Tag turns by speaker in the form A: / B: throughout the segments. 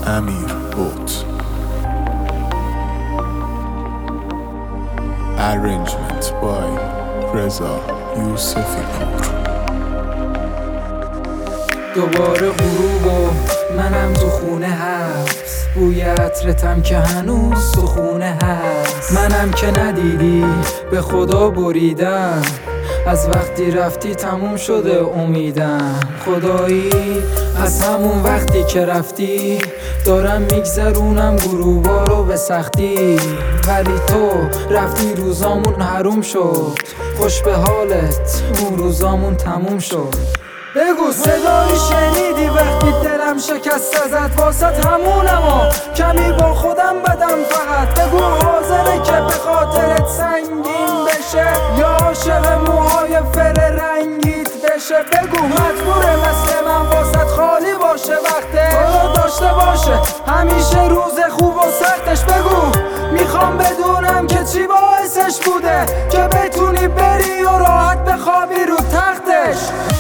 A: امیر بوت. Arrangement by رضا یوسفی پور.
B: دوباره غروب و منم تو خونه هست، بوی عطرتم که هنوز تو خونه هست. منم که ندیدی به خدا بریدم، از وقتی رفتی تموم شده امیدم. خدایی از همون وقتی که رفتی دارم میگذرونم غروبا رو به سختی، ولی تو رفتی روزامون حروم شد. خوش به حالت اون روزامون تموم شد. بگو صدایی شنیدی وقتی دلم شکست ازت، واسط همونم و کمی با خودم بدم فقط. بگو حاضره که به خاطرت سنگین بشه یا عاشق موهای فر رنگیت بشه. بگو مجبوره مثل من واسط خالی باشه وقته تو داشته باشه همیشه روز خوب و سختش. بگو میخوام بدونم که چی باعثش بوده که بتونی بری و راحت بخوابی رو تختش.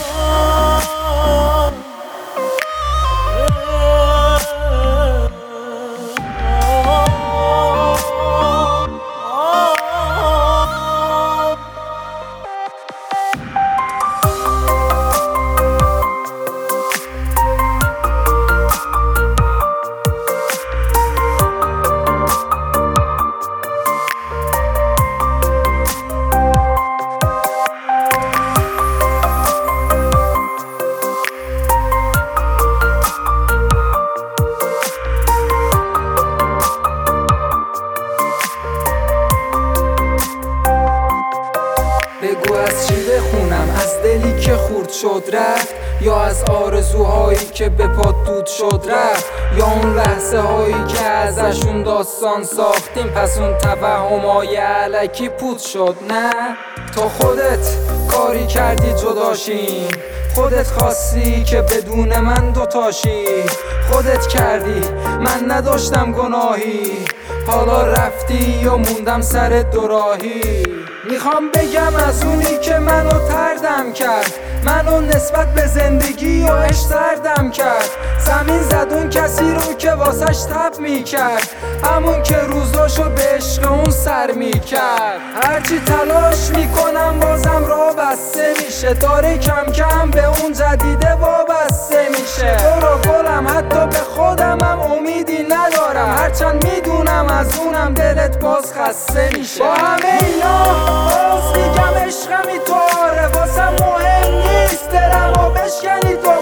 B: بگو از چی بخونم، از دلی که خورد شد رفت، یا از آرزوهایی که به پات دود شد رفت، یا اون لحظه هایی که ازشون داستان ساختیم پس اون توهمای علکی پود شد. نه تو خودت کاری کردی جداشیم، خودت خواستی که بدون من دوتاشی، خودت کردی من نداشتم گناهی، حالا رفتی یا موندم سر دوراهی. میخوام بگم از اونی که منو تردم کرد، منو نسبت به زندگی و عشق سردم کرد. زمین زد اون کسی رو که واسش تب میکرد، همون که روزاشو به عشق اون سر میکرد. هرچی تلاش میکنم بازم راه بسته میشه، داره کم کم به اون جدیده وابسته میشه. برو گلم حتی به خودم هم امیدی ندارم، هرچند میدونم از اونم دلت باز خسته میشه. با همه اینا باز میگم عشقمی تو آره، واسم مهم نیست دلمو بشکنی تو